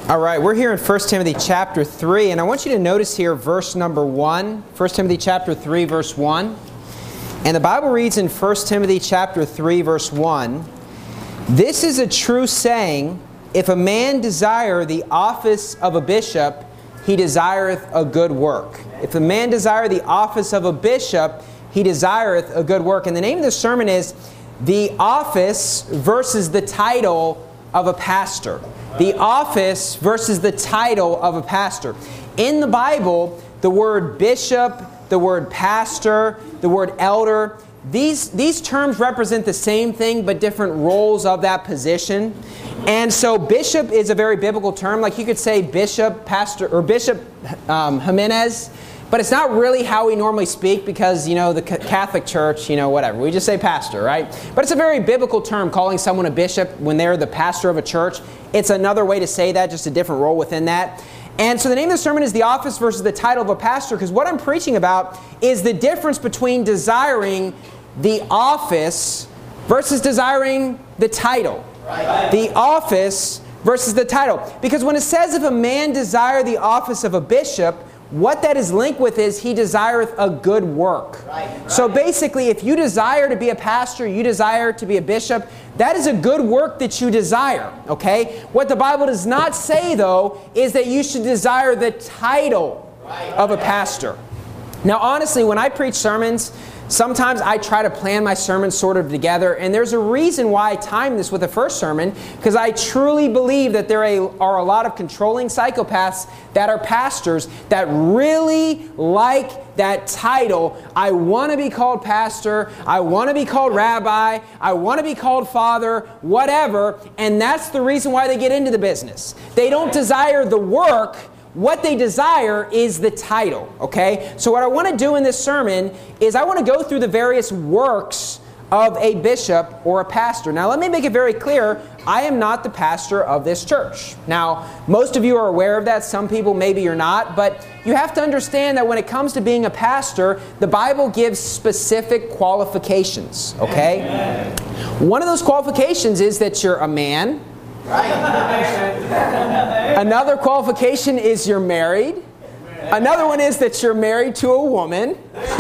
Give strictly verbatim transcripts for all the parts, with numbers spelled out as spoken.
All right, we're here in First Timothy chapter three, and I want you to notice here verse number one. First Timothy chapter three, verse one. And the Bible reads in First Timothy chapter three, verse one, "This is a true saying, if a man desire the office of a bishop, he desireth a good work." If a man desire the office of a bishop, he desireth a good work. And the name of the sermon is The Office versus the Title of a Pastor. The office versus the title of a pastor. In the Bible, the word bishop, the word pastor, the word elder, these, these terms represent the same thing but different roles of that position. And so bishop is a very biblical term. Like you could say bishop, pastor, or bishop um, Jimenez. But it's not really how we normally speak because, you know, the Catholic Church, you know, whatever. We just say pastor, right? But it's a very biblical term, calling someone a bishop when they're the pastor of a church. It's another way to say that, just a different role within that. And so the name of the sermon is The Office versus the Title of a Pastor, because what I'm preaching about is the difference between desiring the office versus desiring the title. Right. The office versus the title. Because when it says if a man desire the office of a bishop, what that is linked with is he desireth a good work. Right, right. So basically, if you desire to be a pastor, you desire to be a bishop, that is a good work that you desire. Okay? What the Bible does not say, though, is that you should desire the title right, of a pastor. Now, honestly, when I preach sermons, sometimes I try to plan my sermons sort of together, and there's a reason why I time this with the first sermon, because I truly believe that there are a lot of controlling psychopaths that are pastors that really like that title. I want to be called pastor, I want to be called rabbi, I want to be called father, whatever, and that's the reason why they get into the business. They don't desire the work. What they desire is the title, okay? So what I want to do in this sermon is I want to go through the various works of a bishop or a pastor. Now, let me make it very clear, I am not the pastor of this church. Now, most of you are aware of that. Some people, maybe you're not. But you have to understand that when it comes to being a pastor, the Bible gives specific qualifications, okay? Amen. One of those qualifications is that you're a man. Right. Another qualification is you're married. Another one is that you're married to a woman.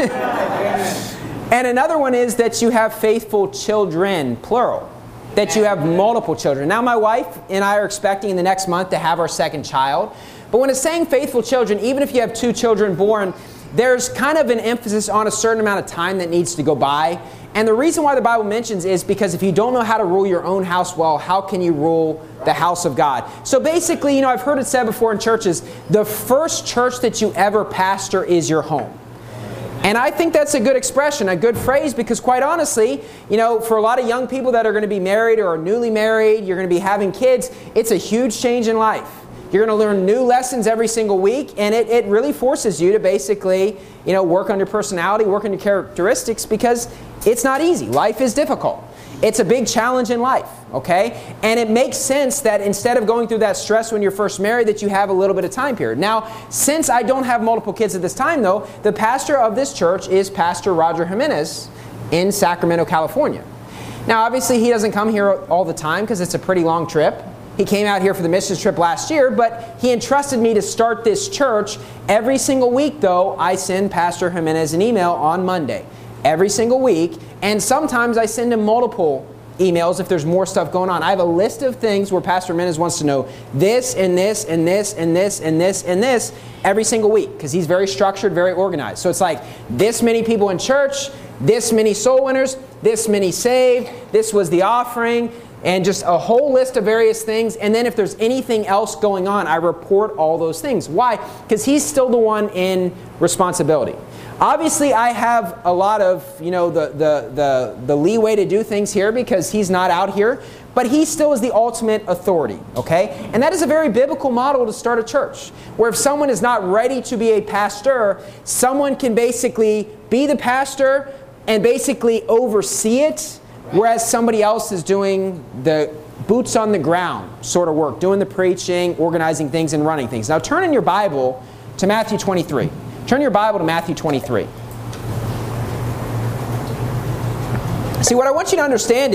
And another one is that you have faithful children, plural. That you have multiple children. Now my wife and I are expecting in the next month to have our second child. But when it's saying faithful children, even if you have two children born, there's kind of an emphasis on a certain amount of time that needs to go by. And the reason why the Bible mentions is because if you don't know how to rule your own house well, how can you rule the house of God? So basically, you know, I've heard it said before in churches, the first church that you ever pastor is your home. And I think that's a good expression, a good phrase, because quite honestly, you know, for a lot of young people that are going to be married or are newly married, you're going to be having kids, it's a huge change in life. You're going to learn new lessons every single week, and it, it really forces you to basically, you know, work on your personality, work on your characteristics, because it's not easy. Life is difficult. It's a big challenge in life, okay? And it makes sense that instead of going through that stress when you're first married, that you have a little bit of time period. Now, since I don't have multiple kids at this time, though, the pastor of this church is Pastor Roger Jimenez in Sacramento, California. Now, obviously, he doesn't come here all the time because it's a pretty long trip. He came out here for the missions trip last year, but he entrusted me to start this church. Every single week, though, I send Pastor Jimenez an email on Monday. Every single week. And sometimes I send him multiple emails if there's more stuff going on. I have a list of things where Pastor Jimenez wants to know this and this and this and this and this and this every single week, because he's very structured, very organized. So it's like this many people in church, this many soul winners, this many saved, this was the offering, and just a whole list of various things. And then if there's anything else going on, I report all those things. Why? Because he's still the one in responsibility. Obviously, I have a lot of, you know, the, the, the, the leeway to do things here because he's not out here. But he still is the ultimate authority, okay? And that is a very biblical model to start a church, where if someone is not ready to be a pastor, someone can basically be the pastor and basically oversee it, whereas somebody else is doing the boots on the ground sort of work, doing the preaching, organizing things, and running things. Now turn in your Bible to Matthew twenty-three. Turn your Bible to Matthew twenty-three. See, what I want you to understand is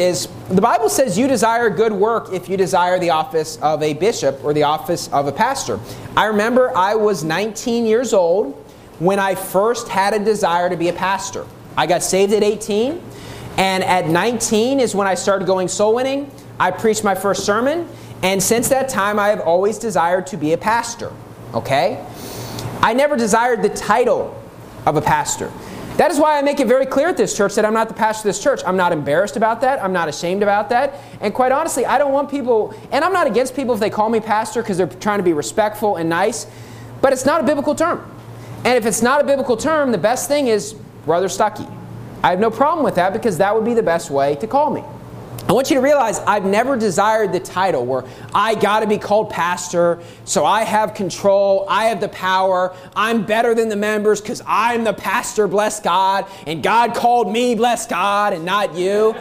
the Bible says you desire good work if you desire the office of a bishop or the office of a pastor. I remember I was nineteen years old when I first had a desire to be a pastor. I got saved at eighteen, and at nineteen is when I started going soul winning. I preached my first sermon, and since that time I have always desired to be a pastor. Okay? I never desired the title of a pastor. That is why I make it very clear at this church that I'm not the pastor of this church. I'm not embarrassed about that. I'm not ashamed about that. And quite honestly, I don't want people, and I'm not against people if they call me pastor because they're trying to be respectful and nice, but it's not a biblical term. And if it's not a biblical term, the best thing is Brother Stuckey. I have no problem with that because that would be the best way to call me. I want you to realize I've never desired the title where I got to be called pastor, so I have control, I have the power, I'm better than the members because I'm the pastor, bless God, and God called me, bless God, and not you.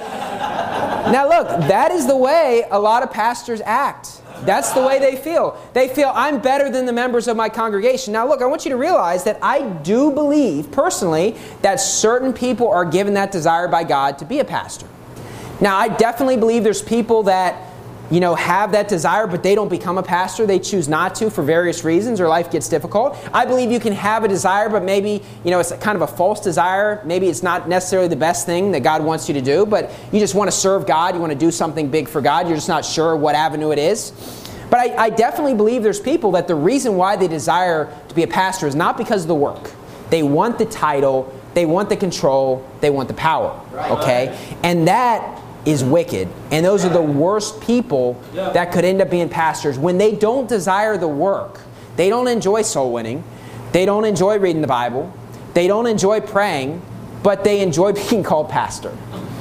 Now look, that is the way a lot of pastors act. That's the way they feel. They feel, I'm better than the members of my congregation. Now look, I want you to realize that I do believe, personally, that certain people are given that desire by God to be a pastor. Now, I definitely believe there's people that, you know, have that desire, but they don't become a pastor. They choose not to for various reasons, or life gets difficult. I believe you can have a desire, but maybe, you know, it's kind of a false desire. Maybe it's not necessarily the best thing that God wants you to do, but you just want to serve God. You want to do something big for God. You're just not sure what avenue it is. But I, I definitely believe there's people that the reason why they desire to be a pastor is not because of the work. They want the title. They want the control. They want the power. Okay? And that is wicked. And those are the worst people that could end up being pastors. When they don't desire the work, they don't enjoy soul winning, they don't enjoy reading the Bible, they don't enjoy praying, but they enjoy being called pastor.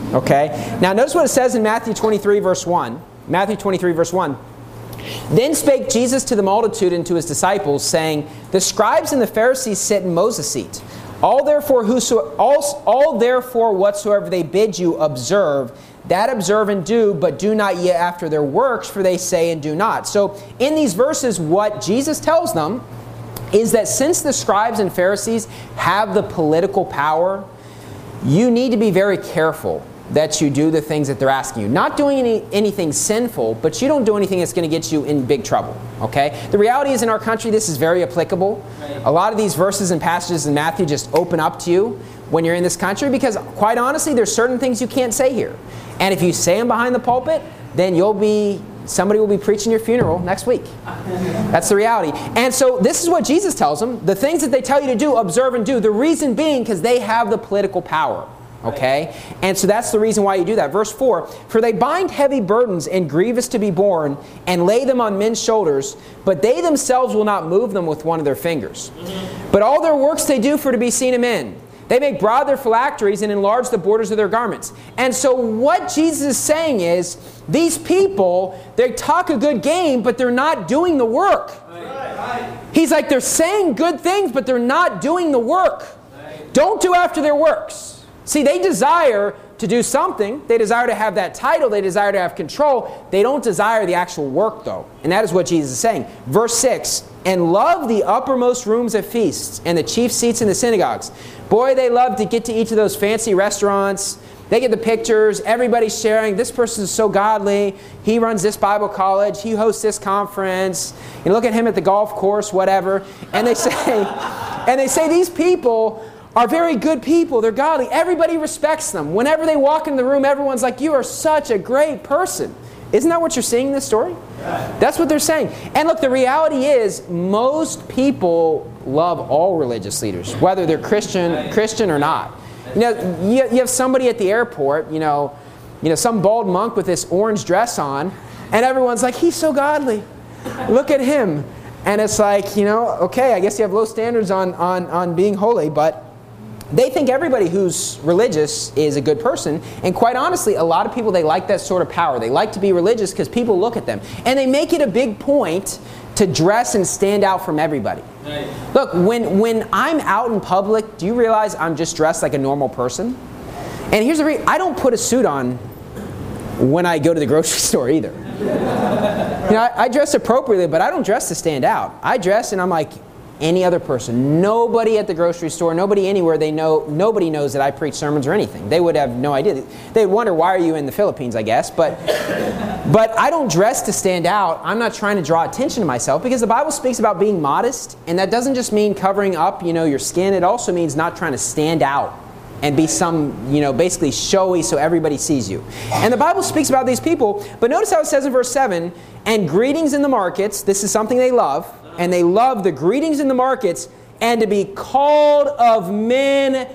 Okay? Now notice what it says in Matthew twenty-three verse one. Matthew twenty-three verse one. Then spake Jesus to the multitude and to his disciples, saying, the scribes and the Pharisees sit in Moses' seat. All therefore, whoso, all, all therefore whatsoever they bid you observe, that observe and do, but do not ye after their works, for they say and do not. So in these verses, what Jesus tells them is that since the scribes and Pharisees have the political power, you need to be very careful that you do the things that they're asking you. Not doing any, anything sinful, but you don't do anything that's going to get you in big trouble. Okay? The reality is in our country, this is very applicable. A lot of these verses and passages in Matthew just open up to you when you're in this country because, quite honestly, there's certain things you can't say here. And if you say them behind the pulpit, then you'll be, somebody will be preaching your funeral next week. That's the reality. And so this is what Jesus tells them. The things that they tell you to do, observe and do. The reason being because they have the political power. Okay? And so that's the reason why you do that. Verse four, for they bind heavy burdens and grievous to be borne and lay them on men's shoulders, but they themselves will not move them with one of their fingers. But all their works they do for to be seen of men. They make broad their phylacteries and enlarge the borders of their garments. And so what Jesus is saying is, these people, they talk a good game, but they're not doing the work. He's like, they're saying good things, but they're not doing the work. Don't do after their works. See, they desire to do something. They desire to have that title. They desire to have control. They don't desire the actual work, though. And that is what Jesus is saying. Verse six, and love the uppermost rooms at feasts and the chief seats in the synagogues. Boy, they love to get to each of those fancy restaurants. They get the pictures. Everybody's sharing. This person is so godly. He runs this Bible college. He hosts this conference. You look at him at the golf course, whatever. And they say, and they say these people are very good people. They're godly. Everybody respects them. Whenever they walk in the room, everyone's like, you are such a great person. Isn't that what you're seeing in this story? Yeah. That's what they're saying. And look, the reality is most people love all religious leaders, whether they're Christian, Christian or not. You know, you, you have somebody at the airport, you know, you know, some bald monk with this orange dress on, and everyone's like, he's so godly. Look at him. And it's like, you know, okay, I guess you have low standards on, on, on being holy, but they think everybody who's religious is a good person. And quite honestly, a lot of people, they like that sort of power. They like to be religious because people look at them. And they make it a big point to dress and stand out from everybody. Right. Look, when, when I'm out in public, do you realize I'm just dressed like a normal person? And here's the reason. I don't put a suit on when I go to the grocery store either. You know, I, I dress appropriately, but I don't dress to stand out. I dress and I'm like, any other person. Nobody at the grocery store, nobody anywhere, they know, nobody knows that I preach sermons or anything. They would have no idea. They'd wonder, why are you in the Philippines, I guess. But, but I don't dress to stand out. I'm not trying to draw attention to myself, because the Bible speaks about being modest, and that doesn't just mean covering up, you know, your skin. It also means not trying to stand out and be some, you know, basically showy so everybody sees you. And the Bible speaks about these people, but notice how it says in verse seven, and greetings in the markets. This is something they love, and they love the greetings in the markets, and to be called of men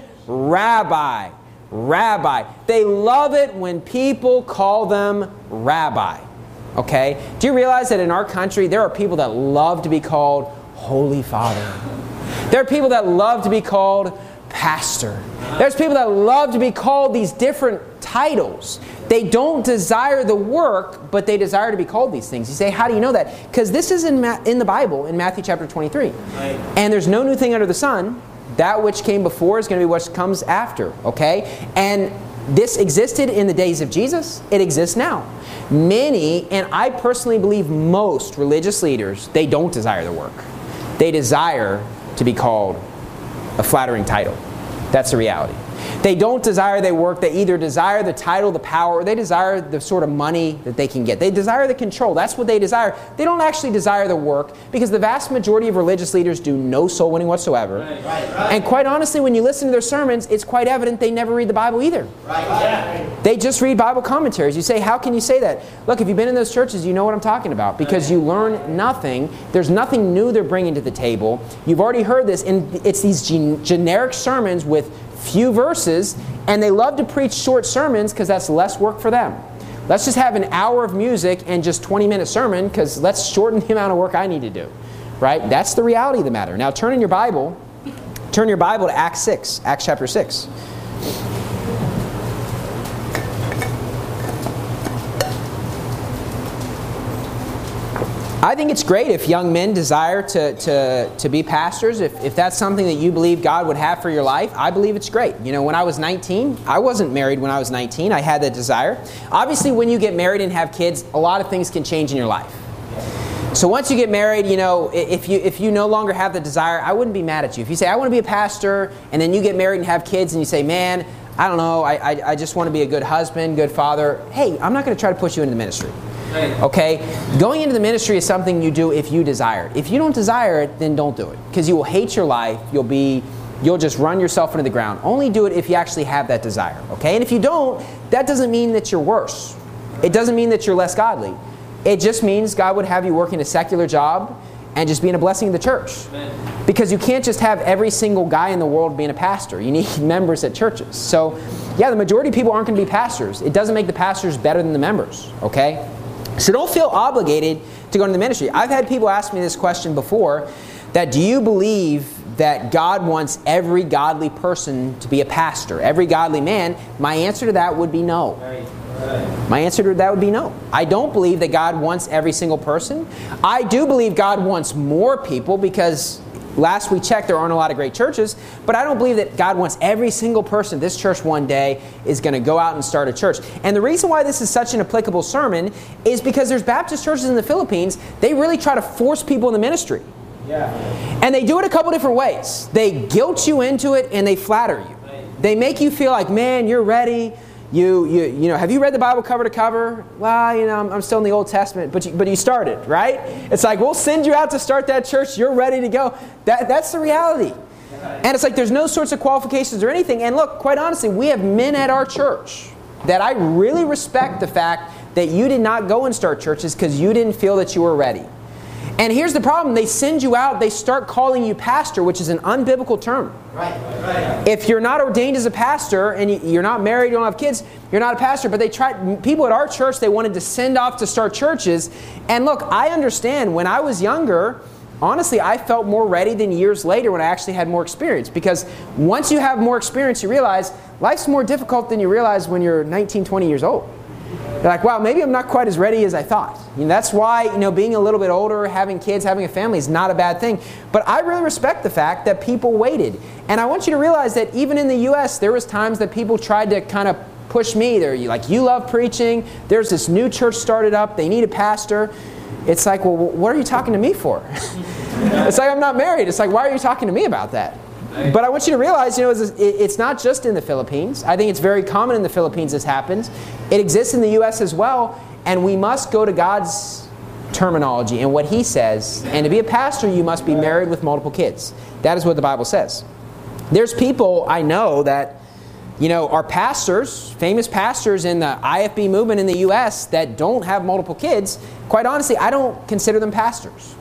rabbi. Rabbi. They love it when people call them rabbi. Okay? Do you realize that in our country there are people that love to be called Holy Father? There are people that love to be called pastor. There's people that love to be called these different titles. They don't desire the work, but they desire to be called these things. You say, how do you know that? Because this is in Ma- in the Bible, in Matthew chapter twenty-three. Right. And there's no new thing under the sun. That which came before is going to be what comes after. Okay? And this existed in the days of Jesus. It exists now. Many, and I personally believe most religious leaders, they don't desire the work. They desire to be called a flattering title. That's the reality. They don't desire their work. They either desire the title, the power, or they desire the sort of money that they can get. They desire the control. That's what they desire. They don't actually desire the work, because the vast majority of religious leaders do no soul winning whatsoever. Right, right, right. And quite honestly, when you listen to their sermons, it's quite evident they never read the Bible either. Right, right. They just read Bible commentaries. You say, how can you say that? Look, if you've been in those churches, you know what I'm talking about, because you learn nothing. There's nothing new they're bringing to the table. You've already heard this, and it's these gen- generic sermons with few verses, and they love to preach short sermons because that's less work for them. Let's just have an hour of music and just twenty minute sermon, because let's shorten the amount of work I need to do. Right? That's the reality of the matter. Now turn in your Bible, turn your Bible to Acts six, Acts chapter six. I think it's great if young men desire to, to, to be pastors. If, if that's something that you believe God would have for your life, I believe it's great. You know, when I was nineteen, I wasn't married when I was nineteen. I had that desire. Obviously, when you get married and have kids, a lot of things can change in your life. So once you get married, you know, if you if you no longer have the desire, I wouldn't be mad at you. If you say, I want to be a pastor, and then you get married and have kids, and you say, man, I don't know, I, I, I just want to be a good husband, good father. Hey, I'm not going to try to push you into the ministry. Okay? Going into the ministry is something you do if you desire it. If you don't desire it, then don't do it. Because you will hate your life. You'll be, you'll just run yourself into the ground. Only do it if you actually have that desire. Okay? And if you don't, that doesn't mean that you're worse. It doesn't mean that you're less godly. It just means God would have you working a secular job and just being a blessing to the church. Amen. Because you can't just have every single guy in the world being a pastor. You need members at churches. So, yeah, the majority of people aren't going to be pastors. It doesn't make the pastors better than the members. Okay? So don't feel obligated to go into the ministry. I've had people ask me this question before, that do you believe that God wants every godly person to be a pastor, every godly man? My answer to that would be no. Right. Right. My answer to that would be no. I don't believe that God wants every single person. I do believe God wants more people, because last we checked, there aren't a lot of great churches, but I don't believe that God wants every single person. This church one day is going to go out and start a church. And the reason why this is such an applicable sermon is because there's Baptist churches in the Philippines. They really try to force people in the ministry. Yeah. And they do it a couple different ways. They guilt you into it, and they flatter you. Right. They make you feel like, man, you're ready. You, you, you know, have you read the Bible cover to cover? Well, you know, I'm, I'm still in the Old Testament, but you, but you started, right? It's like, we'll send you out to start that church. You're ready to go. That, that's the reality. And it's like, there's no sorts of qualifications or anything. And look, quite honestly, we have men at our church that I really respect the fact that you did not go and start churches because you didn't feel that you were ready. And here's the problem. They send you out, they start calling you pastor, which is an unbiblical term. Right. Right. If you're not ordained as a pastor and you're not married, you don't have kids, you're not a pastor. But they tried, people at our church, they wanted to send off to start churches. And look, I understand. When I was younger, honestly, I felt more ready than years later when I actually had more experience. Because once you have more experience, you realize life's more difficult than you realize when you're nineteen, twenty years old. You're like, wow, maybe I'm not quite as ready as I thought. You know, that's why, you know, being a little bit older, having kids, having a family is not a bad thing. But I really respect the fact that people waited. And I want you to realize that even in the U S, there was times that people tried to kind of push me. They're like, you love preaching. There's this new church started up. They need a pastor. It's like, well, what are you talking to me for? It's like I'm not married. It's like, why are you talking to me about that? But I want you to realize, you know, it's, it's not just in the Philippines. I think it's very common in the Philippines this happens. It exists in the U S as well, and we must go to God's terminology and what He says. And to be a pastor, you must be married with multiple kids. That is what the Bible says. There's people I know that, you know, are pastors, famous pastors in the I F B movement in the U S that don't have multiple kids. Quite honestly, I don't consider them pastors.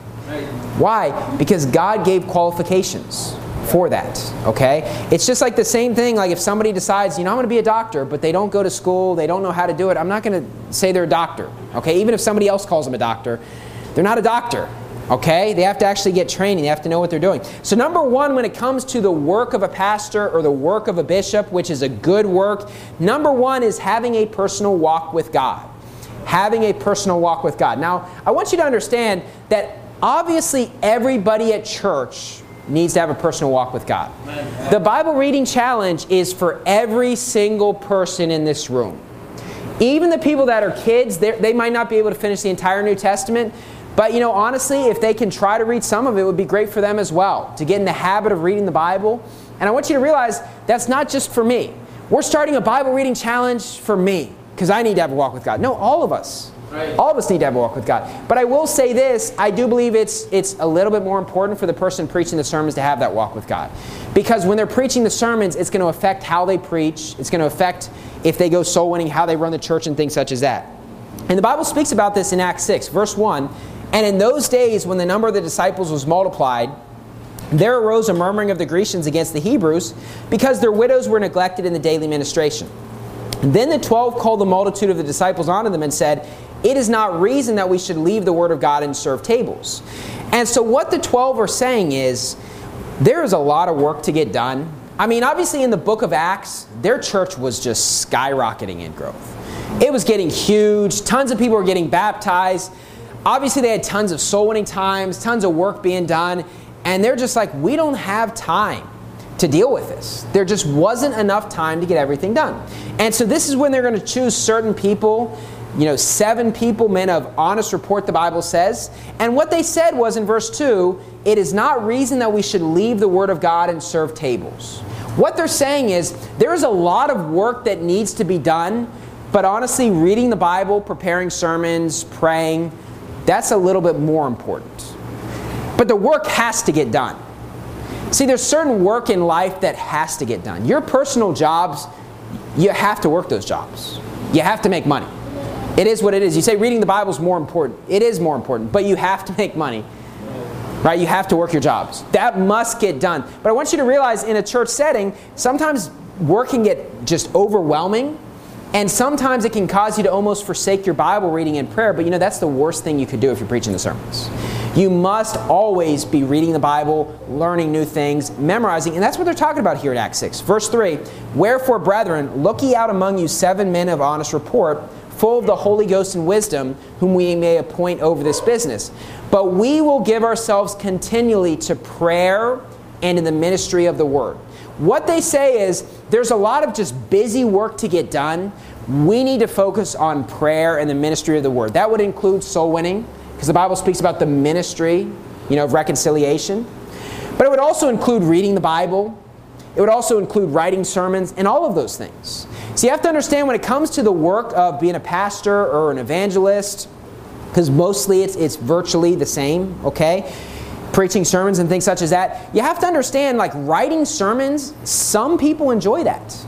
Why? Because God gave qualifications for that, okay? It's just like the same thing, like if somebody decides, you know, I'm going to be a doctor, but they don't go to school, they don't know how to do it, I'm not going to say they're a doctor, okay? Even if somebody else calls them a doctor, they're not a doctor, okay? They have to actually get training, they have to know what they're doing. So number one, when it comes to the work of a pastor or the work of a bishop, which is a good work, number one is having a personal walk with God. Having a personal walk with God. Now, I want you to understand that obviously everybody at church needs to have a personal walk with God. The Bible reading challenge is for every single person in this room. Even the people that are kids, they might not be able to finish the entire New Testament, but you know, honestly, if they can try to read some of it, it would be great for them as well, to get in the habit of reading the Bible. And I want you to realize that's not just for me. We're starting a Bible reading challenge for me, because I need to have a walk with God. No, all of us. Right. All of us need to have a walk with God. But I will say this, I do believe it's it's a little bit more important for the person preaching the sermons to have that walk with God. Because when they're preaching the sermons, it's going to affect how they preach. It's going to affect if they go soul winning, how they run the church and things such as that. And the Bible speaks about this in Acts six, verse one. And in those days when the number of the disciples was multiplied, there arose a murmuring of the Grecians against the Hebrews because their widows were neglected in the daily ministration. And then the twelve called the multitude of the disciples unto them and said, it is not reason that we should leave the word of God and serve tables. And so what the twelve are saying is, there is a lot of work to get done. I mean, obviously in the book of Acts, their church was just skyrocketing in growth. It was getting huge. Tons of people were getting baptized. Obviously they had tons of soul winning times, tons of work being done. And they're just like, we don't have time to deal with this. There just wasn't enough time to get everything done. And so this is when they're going to choose certain people. You know, seven people, men of honest report, the Bible says. And what they said was in verse two, it is not reason that we should leave the word of God and serve tables. What they're saying is, there's a lot of work that needs to be done, but honestly, reading the Bible, preparing sermons, praying, that's a little bit more important. But the work has to get done. See, there's certain work in life that has to get done. Your personal jobs, you have to work those jobs. You have to make money. It is what it is. You say reading the Bible is more important. It is more important, but you have to make money. Right? You have to work your jobs. That must get done. But I want you to realize in a church setting, sometimes work can get just overwhelming, and sometimes it can cause you to almost forsake your Bible reading and prayer, but you know, that's the worst thing you could do if you're preaching the sermons. You must always be reading the Bible, learning new things, memorizing, and that's what they're talking about here in Acts six. Verse three, wherefore, brethren, look ye out among you seven men of honest report, full of the Holy Ghost and wisdom, whom we may appoint over this business. But we will give ourselves continually to prayer and in the ministry of the word. What they say is, there's a lot of just busy work to get done. We need to focus on prayer and the ministry of the word. That would include soul winning, because the Bible speaks about the ministry, you know, of reconciliation. But it would also include reading the Bible. It would also include writing sermons and all of those things. So you have to understand when it comes to the work of being a pastor or an evangelist, because mostly it's it's virtually the same, okay? Preaching sermons and things such as that. You have to understand, like, writing sermons, some people enjoy that.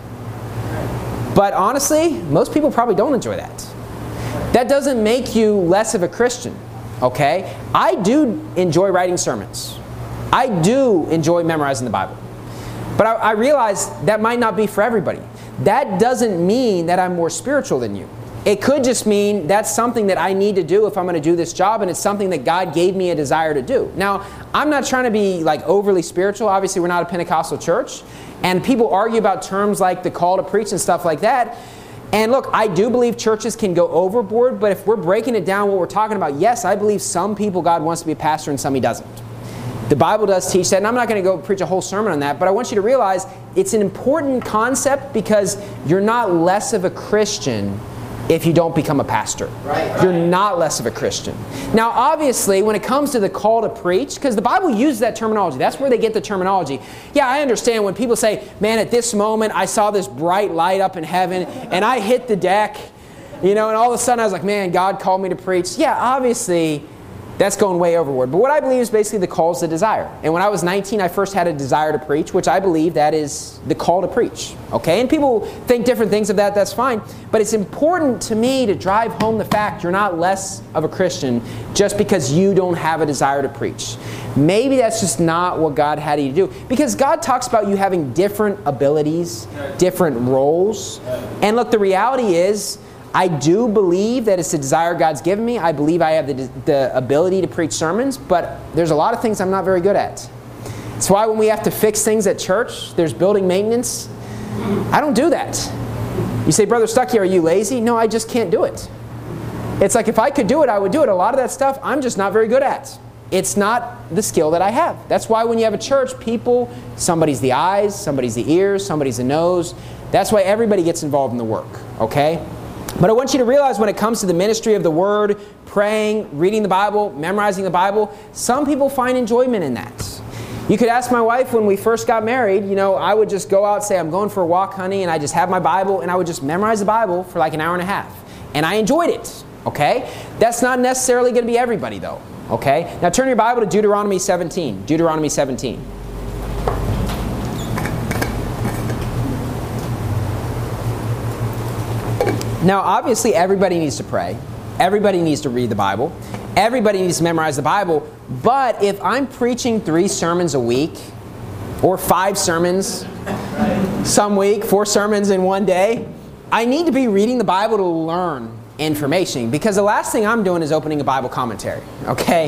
But honestly, most people probably don't enjoy that. That doesn't make you less of a Christian, okay? I do enjoy writing sermons. I do enjoy memorizing the Bible. But I, I realize that might not be for everybody. That doesn't mean that I'm more spiritual than you. It could just mean that's something that I need to do if I'm going to do this job, and it's something that God gave me a desire to do. Now, I'm not trying to be like overly spiritual. Obviously, we're not a Pentecostal church, and people argue about terms like the call to preach and stuff like that. And look, I do believe churches can go overboard, but if we're breaking it down what we're talking about, yes, I believe some people God wants to be a pastor and some He doesn't. The Bible does teach that, and I'm not going to go preach a whole sermon on that, but I want you to realize it's an important concept because you're not less of a Christian if you don't become a pastor. Right. You're not less of a Christian. Now, obviously, when it comes to the call to preach, because the Bible uses that terminology, that's where they get the terminology. Yeah, I understand when people say, man, at this moment, I saw this bright light up in heaven, and I hit the deck, you know, and all of a sudden I was like, man, God called me to preach. Yeah, obviously, that's going way overboard. But what I believe is basically the call is the desire. And when I was nineteen, I first had a desire to preach, which I believe that is the call to preach. Okay? And people think different things of that, that's fine. But it's important to me to drive home the fact you're not less of a Christian just because you don't have a desire to preach. Maybe that's just not what God had you to do. Because God talks about you having different abilities, different roles. And look, the reality is, I do believe that it's a desire God's given me. I believe I have the, the ability to preach sermons, but there's a lot of things I'm not very good at. That's why when we have to fix things at church, there's building maintenance. I don't do that. You say, Brother Stuckey, are you lazy? No, I just can't do it. It's like if I could do it, I would do it. A lot of that stuff I'm just not very good at. It's not the skill that I have. That's why when you have a church, people, somebody's the eyes, somebody's the ears, somebody's the nose. That's why everybody gets involved in the work, okay? But I want you to realize when it comes to the ministry of the Word, praying, reading the Bible, memorizing the Bible, some people find enjoyment in that. You could ask my wife when we first got married, you know, I would just go out and say, I'm going for a walk, honey, and I just have my Bible, and I would just memorize the Bible for like an hour and a half. And I enjoyed it, okay? That's not necessarily going to be everybody, though, okay? Now turn your Bible to Deuteronomy seventeen. Deuteronomy seventeen. Now, obviously, everybody needs to pray. Everybody needs to read the Bible. Everybody needs to memorize the Bible. But if I'm preaching three sermons a week, or five sermons some week, four sermons in one day, I need to be reading the Bible to learn information. Because the last thing I'm doing is opening a Bible commentary. Okay?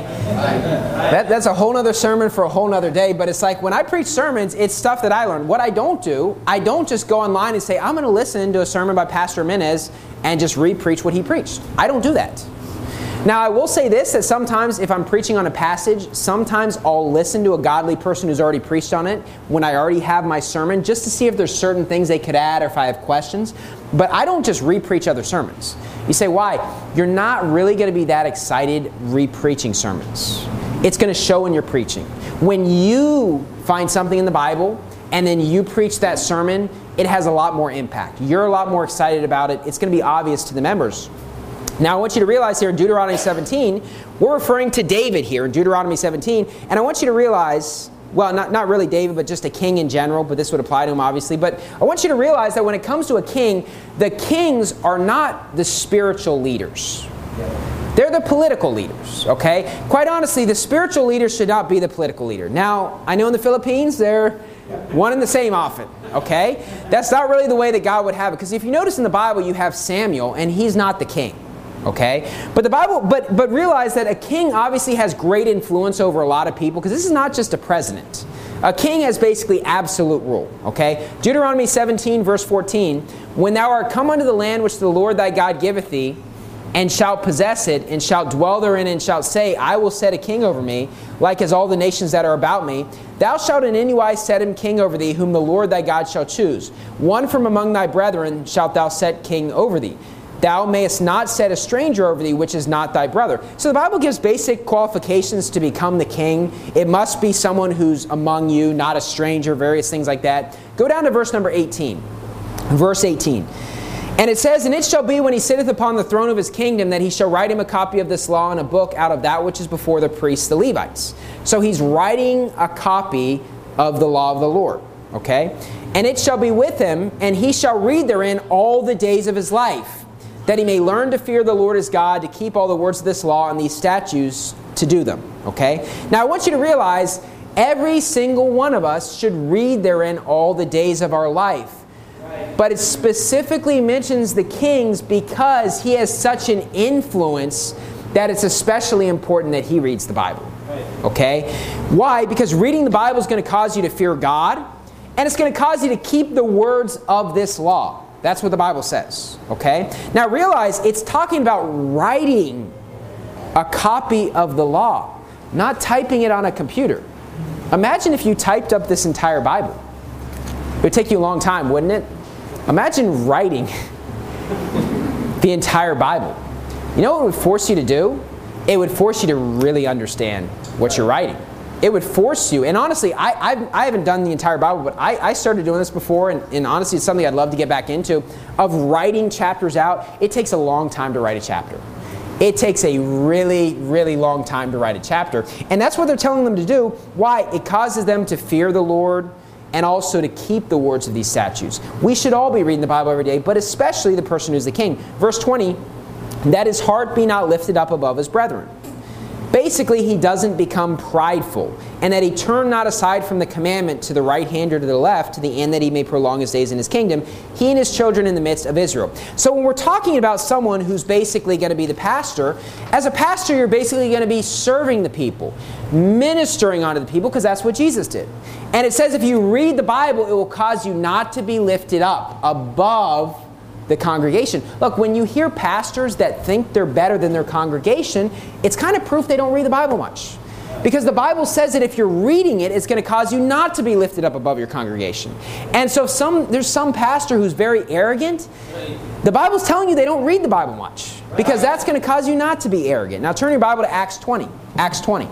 That, that's a whole other sermon for a whole other day. But it's like when I preach sermons, it's stuff that I learned. What I don't do, I don't just go online and say, I'm going to listen to a sermon by Pastor Menez and just re-preach what he preached. I don't do that. Now, I will say this, that sometimes if I'm preaching on a passage, sometimes I'll listen to a godly person who's already preached on it when I already have my sermon, just to see if there's certain things they could add or if I have questions. But I don't just re-preach other sermons. You say, why? You're not really going to be that excited re-preaching sermons. It's going to show in your preaching. When you find something in the Bible and then you preach that sermon, it has a lot more impact. You're a lot more excited about it. It's going to be obvious to the members. Now, I want you to realize here in Deuteronomy seventeen, we're referring to David here in Deuteronomy seventeen. And I want you to realize, well, not, not really David, but just a king in general, but this would apply to him, obviously. But I want you to realize that when it comes to a king, the kings are not the spiritual leaders. They're the political leaders, okay? Quite honestly, the spiritual leader should not be the political leader. Now, I know in the Philippines, they're one and the same often, okay? That's not really the way that God would have it. Because if you notice in the Bible, you have Samuel, and he's not the king. Okay? But the Bible, but but realize that a king obviously has great influence over a lot of people, because this is not just a president. A king has basically absolute rule. Okay? Deuteronomy seventeen, verse fourteen, when thou art come unto the land which the Lord thy God giveth thee, and shalt possess it, and shalt dwell therein, and shalt say, I will set a king over me, like as all the nations that are about me, thou shalt in any wise set him king over thee, whom the Lord thy God shall choose. One from among thy brethren shalt thou set king over thee. Thou mayest not set a stranger over thee, which is not thy brother. So the Bible gives basic qualifications to become the king. It must be someone who's among you, not a stranger, various things like that. Go down to verse number eighteen. Verse eighteen. And it says, And it shall be when he sitteth upon the throne of his kingdom, that he shall write him a copy of this law in a book out of that which is before the priests, the Levites. So he's writing a copy of the law of the Lord. Okay? And it shall be with him, and he shall read therein all the days of his life, that he may learn to fear the Lord his God, to keep all the words of this law and these statutes to do them. Okay? Now I want you to realize every single one of us should read therein all the days of our life. Right. But it specifically mentions the kings because he has such an influence that it's especially important that he reads the Bible. Right. Okay? Why? Because reading the Bible is going to cause you to fear God, and it's going to cause you to keep the words of this law. That's what the Bible says, okay? Now realize it's talking about writing a copy of the law, not typing it on a computer. Imagine if you typed up this entire Bible. It would take you a long time, wouldn't it? Imagine writing the entire Bible. You know what it would force you to do? It would force you to really understand what you're writing. It would force you, and honestly, I, I've, I haven't done the entire Bible, but I, I started doing this before, and, and honestly, it's something I'd love to get back into, of writing chapters out. It takes a long time to write a chapter. It takes a really, really long time to write a chapter. And that's what they're telling them to do. Why? It causes them to fear the Lord and also to keep the words of these statutes. We should all be reading the Bible every day, but especially the person who's the king. Verse twenty, that his heart be not lifted up above his brethren. Basically, he doesn't become prideful, and that he turn not aside from the commandment to the right hand or to the left, to the end that he may prolong his days in his kingdom, he and his children in the midst of Israel. So when we're talking about someone who's basically going to be the pastor, as a pastor, you're basically going to be serving the people, ministering unto the people, because that's what Jesus did. And it says if you read the Bible, it will cause you not to be lifted up above the congregation. Look, when you hear pastors that think they're better than their congregation, it's kind of proof they don't read the Bible much. Because the Bible says that if you're reading it, it's going to cause you not to be lifted up above your congregation. And so some there's some pastor who's very arrogant. The Bible's telling you they don't read the Bible much, because that's going to cause you not to be arrogant. Now turn your Bible to Acts twenty. Acts twenty.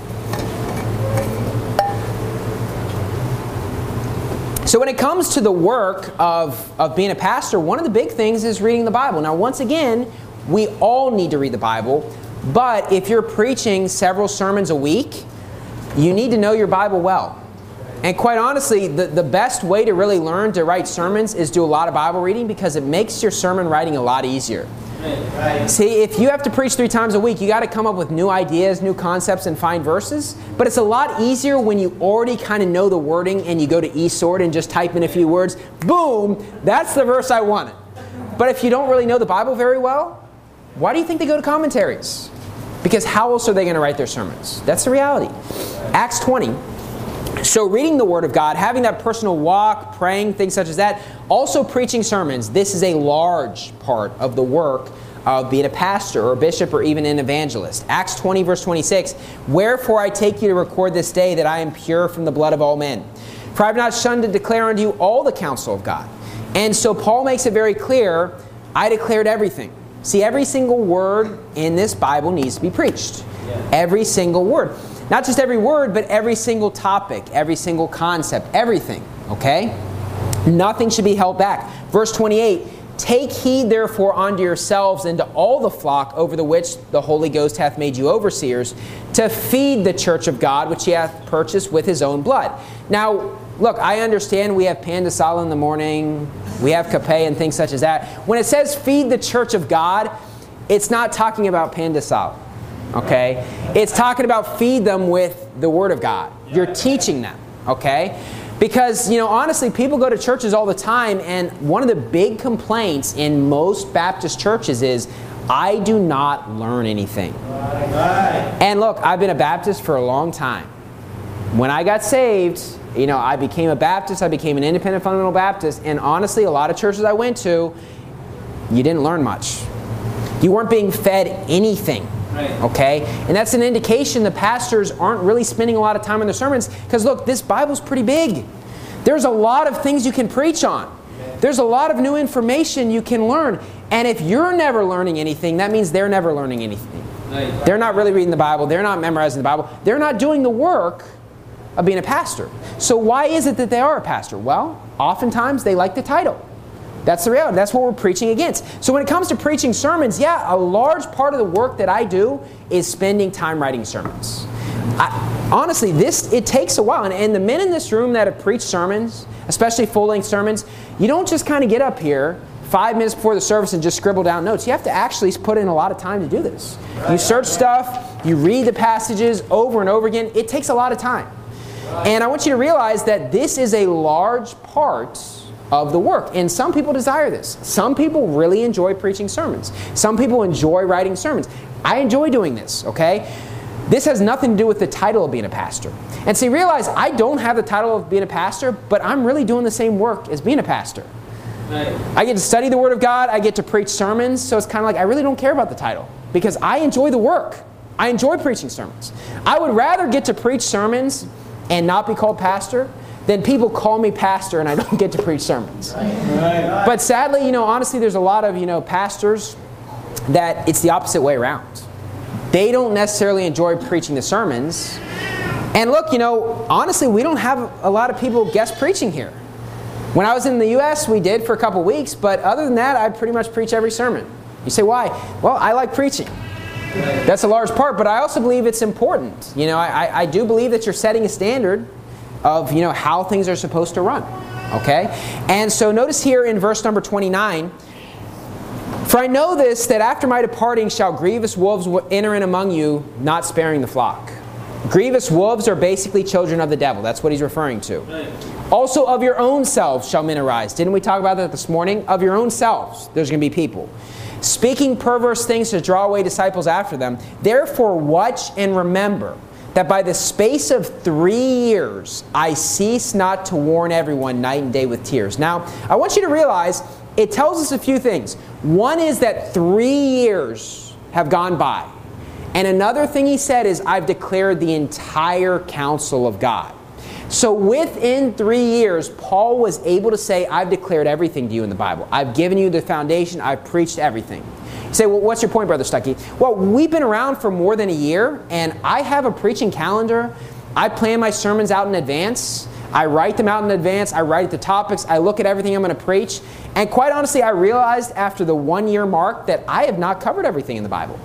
So when it comes to the work of, of being a pastor, one of the big things is reading the Bible. Now, once again, we all need to read the Bible, but if you're preaching several sermons a week, you need to know your Bible well. And quite honestly, the, the best way to really learn to write sermons is do a lot of Bible reading, because it makes your sermon writing a lot easier. Right. See, if you have to preach three times a week, you got to come up with new ideas, new concepts, and find verses. But it's a lot easier when you already kind of know the wording and you go to eSword and just type in a few words. Boom! That's the verse I wanted. But if you don't really know the Bible very well, why do you think they go to commentaries? Because how else are they going to write their sermons? That's the reality. Acts twenty. So reading the Word of God, having that personal walk, praying, things such as that, also preaching sermons, this is a large part of the work of being a pastor or a bishop or even an evangelist. Acts twenty, verse twenty-six, wherefore I take you to record this day that I am pure from the blood of all men. For I have not shunned to declare unto you all the counsel of God. And so Paul makes it very clear, I declared everything. See, every single word in this Bible needs to be preached. Yeah. Every single word. Not just every word, but every single topic, every single concept, everything, okay? Nothing should be held back. Verse twenty-eight, take heed therefore unto yourselves and to all the flock over the which the Holy Ghost hath made you overseers, to feed the church of God, which he hath purchased with his own blood. Now, look, I understand we have Pan de Sal in the morning, we have Capet and things such as that. When it says feed the church of God, it's not talking about Pan de Sal. Okay? It's talking about feed them with the Word of God. You're teaching them. Okay? Because, you know, honestly, people go to churches all the time, and one of the big complaints in most Baptist churches is, I do not learn anything. And look, I've been a Baptist for a long time. When I got saved, you know, I became a Baptist, I became an independent fundamental Baptist, and honestly, a lot of churches I went to, you didn't learn much. You weren't being fed anything. Okay? And that's an indication the pastors aren't really spending a lot of time on their sermons, because look, this Bible's pretty big. There's a lot of things you can preach on. There's a lot of new information you can learn. And if you're never learning anything, that means they're never learning anything. They're not really reading the Bible. They're not memorizing the Bible. They're not doing the work of being a pastor. So why is it that they are a pastor? Well, oftentimes they like the title. That's the reality. That's what we're preaching against. So when it comes to preaching sermons, yeah, a large part of the work that I do is spending time writing sermons. I, honestly, this it takes a while. And, and the men in this room that have preached sermons, especially full-length sermons, you don't just kind of get up here five minutes before the service and just scribble down notes. You have to actually put in a lot of time to do this. You search stuff, you read the passages over and over again. It takes a lot of time. And I want you to realize that this is a large part of the work. And some people desire this. Some people really enjoy preaching sermons. Some people enjoy writing sermons. I enjoy doing this, okay? This has nothing to do with the title of being a pastor. And see, realize I don't have the title of being a pastor, but I'm really doing the same work as being a pastor. Right. I get to study the Word of God. I get to preach sermons. So it's kind of like I really don't care about the title, because I enjoy the work. I enjoy preaching sermons. I would rather get to preach sermons and not be called pastor then people call me pastor and I don't get to preach sermons. Right. But sadly, you know, honestly, there's a lot of, you know, pastors that it's the opposite way around. They don't necessarily enjoy preaching the sermons. And look, you know, honestly, we don't have a lot of people guest preaching here. When I was in the U S, we did for a couple weeks, but other than that, I pretty much preach every sermon. You say, why? Well, I like preaching. That's a large part, but I also believe it's important. You know, I, I do believe that you're setting a standard of, you know, how things are supposed to run. Okay? And so notice here in verse number twenty-nine, for I know this, that after my departing shall grievous wolves enter in among you, not sparing the flock. Grievous wolves are basically children of the devil. That's what he's referring to. Right. Also of your own selves shall men arise. Didn't we talk about that this morning? Of your own selves, there's going to be people speaking perverse things to draw away disciples after them. Therefore watch and remember that by the space of three years I cease not to warn everyone night and day with tears. Now, I want you to realize it tells us a few things. One is that three years have gone by. And another thing he said is, I've declared the entire counsel of God. So within three years, Paul was able to say, I've declared everything to you in the Bible. I've given you the foundation. I've preached everything. You say, well, what's your point, Brother Stuckey? Well, we've been around for more than a year, and I have a preaching calendar. I plan my sermons out in advance. I write them out in advance. I write the topics. I look at everything I'm going to preach. And quite honestly, I realized after the one-year mark that I have not covered everything in the Bible.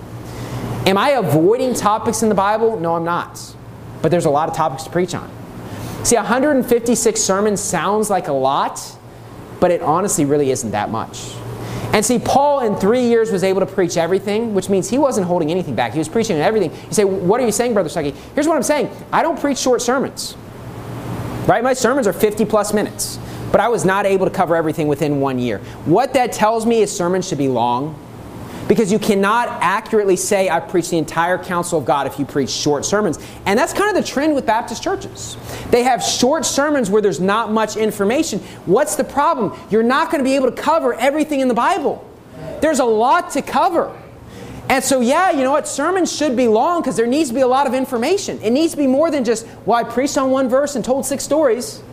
Am I avoiding topics in the Bible? No, I'm not. But there's a lot of topics to preach on. See, one hundred fifty-six sermons sounds like a lot, but it honestly really isn't that much. And see, Paul in three years was able to preach everything, which means he wasn't holding anything back. He was preaching everything. You say, what are you saying, Brother Stuckey? Here's what I'm saying. I don't preach short sermons. Right? My sermons are fifty plus minutes. But I was not able to cover everything within one year. What that tells me is sermons should be long. Because you cannot accurately say, I preach the entire counsel of God if you preach short sermons. And that's kind of the trend with Baptist churches. They have short sermons where there's not much information. What's the problem? You're not going to be able to cover everything in the Bible. There's a lot to cover. And so, yeah, you know what? Sermons should be long because there needs to be a lot of information. It needs to be more than just, well, I preached on one verse and told six stories.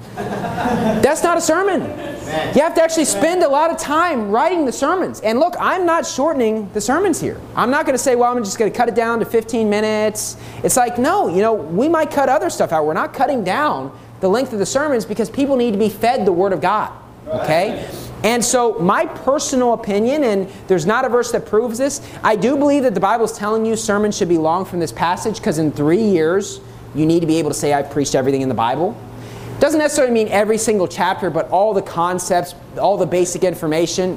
That's not a sermon. You have to actually spend a lot of time writing the sermons. And look, I'm not shortening the sermons here. I'm not going to say, well, I'm just going to cut it down to fifteen minutes. It's like, no, you know, we might cut other stuff out. We're not cutting down the length of the sermons because people need to be fed the Word of God. Okay? And so my personal opinion, and there's not a verse that proves this, I do believe that the Bible is telling you sermons should be long from this passage because in three years, you need to be able to say, I've preached everything in the Bible. Doesn't necessarily mean every single chapter, but all the concepts, all the basic information.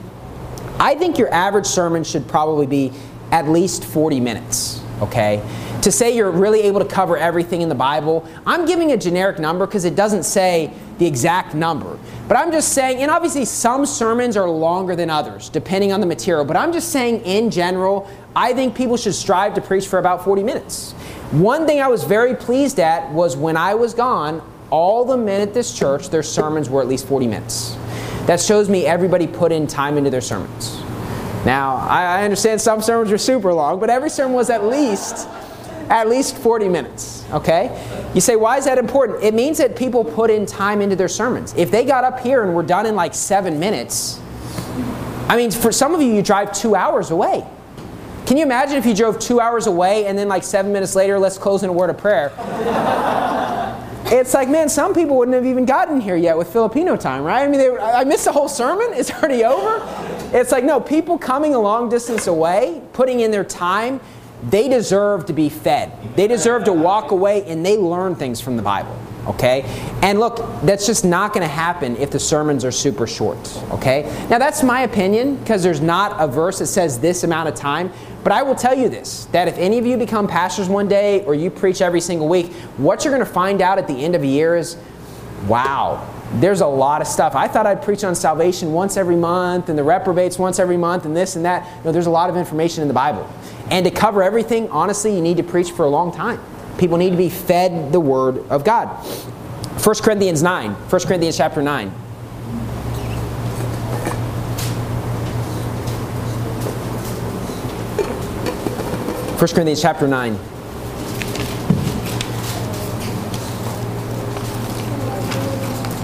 I think your average sermon should probably be at least forty minutes, okay? To say you're really able to cover everything in the Bible, I'm giving a generic number because it doesn't say the exact number. But I'm just saying, and obviously some sermons are longer than others, depending on the material, but I'm just saying in general, I think people should strive to preach for about forty minutes. One thing I was very pleased at was when I was gone, all the men at this church, their sermons were at least forty minutes. That shows me everybody put in time into their sermons. Now, I understand some sermons were super long, but every sermon was at least, at least forty minutes, okay? You say, why is that important? It means that people put in time into their sermons. If they got up here and were done in like seven minutes, I mean, for some of you, you drive two hours away. Can you imagine if you drove two hours away and then like seven minutes later, let's close in a word of prayer? It's like, man, some people wouldn't have even gotten here yet with Filipino time, right? I mean, they were, I missed the whole sermon. It's already over. It's like, no, people coming a long distance away, putting in their time, they deserve to be fed. They deserve to walk away and they learn things from the Bible, okay? And look, that's just not going to happen if the sermons are super short, okay? Now, that's my opinion because there's not a verse that says this amount of time. But I will tell you this, that if any of you become pastors one day or you preach every single week, what you're going to find out at the end of a year is, wow, there's a lot of stuff. I thought I'd preach on salvation once every month and the reprobates once every month and this and that. No, there's a lot of information in the Bible. And to cover everything, honestly, you need to preach for a long time. People need to be fed the Word of God. First Corinthians nine. First Corinthians chapter nine. First Corinthians chapter nine.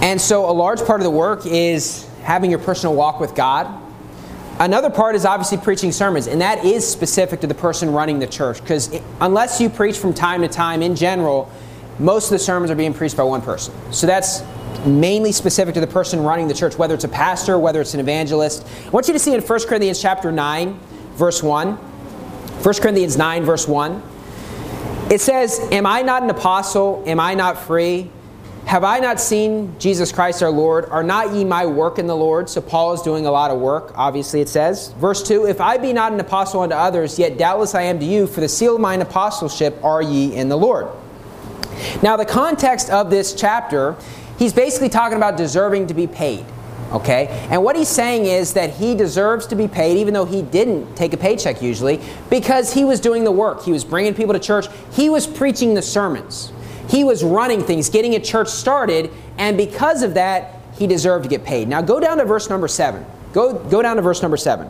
And so a large part of the work is having your personal walk with God. Another part is obviously preaching sermons, and that is specific to the person running the church, because unless you preach from time to time, in general, most of the sermons are being preached by one person. So that's mainly specific to the person running the church, whether it's a pastor, whether it's an evangelist. I want you to see in First Corinthians chapter nine, verse one. First Corinthians nine, verse one. It says, "Am I not an apostle? Am I not free? Have I not seen Jesus Christ our Lord? Are not ye my work in the Lord?" So Paul is doing a lot of work, obviously it says. Verse two, "If I be not an apostle unto others, yet doubtless I am to you, for the seal of mine apostleship are ye in the Lord." Now the context of this chapter, he's basically talking about deserving to be paid. Okay? And what he's saying is that he deserves to be paid, even though he didn't take a paycheck usually, because he was doing the work. He was bringing people to church. He was preaching the sermons. He was running things, getting a church started, and because of that, he deserved to get paid. Now go down to verse number seven. Go, go down to verse number seven.